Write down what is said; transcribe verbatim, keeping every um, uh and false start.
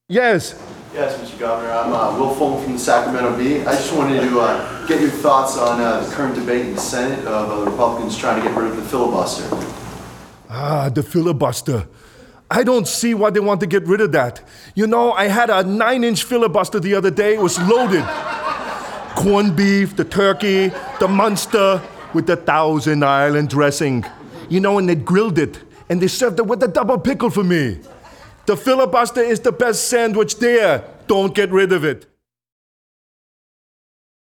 Yes. Yes, Mister Governor. I'm uh, Will Fulton from the Sacramento Bee. I just wanted to uh, get your thoughts on uh, the current debate in the Senate of uh, the Republicans trying to get rid of the filibuster. Ah, the filibuster. I don't see why they want to get rid of that. You know, I had a nine-inch filibuster the other day. It was loaded. Corned beef, the turkey, the Munster with the Thousand Island dressing. You know, and they grilled it, and they served it with a double pickle for me. The filibuster is the best sandwich there. Don't get rid of it.